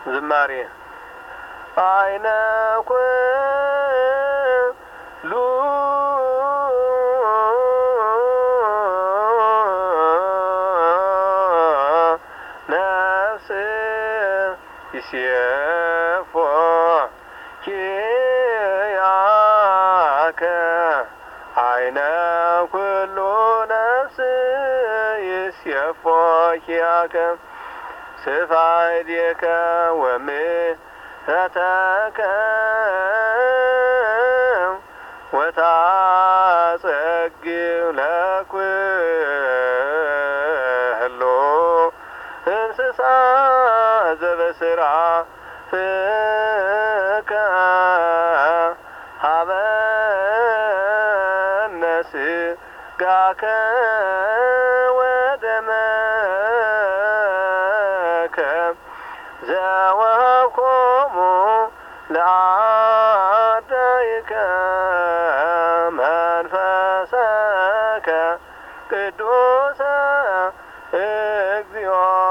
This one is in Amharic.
ዝማሬ አይነ ኩሉ ነፍስ ይሴፎ ኪያከ አይነ ኩሉ ነፍስ ይሴፎ ኪያከ ስፋይዴከ ወምህረተከ ወታጸግብ ለኩሉ እንስሳ ዘበስራከ ሀበነ ሥጋከ ወደመከ ዘወሀብኮሙ ለአርዳኢከ መንፈሰከ ቅዱሰ እግዚኦ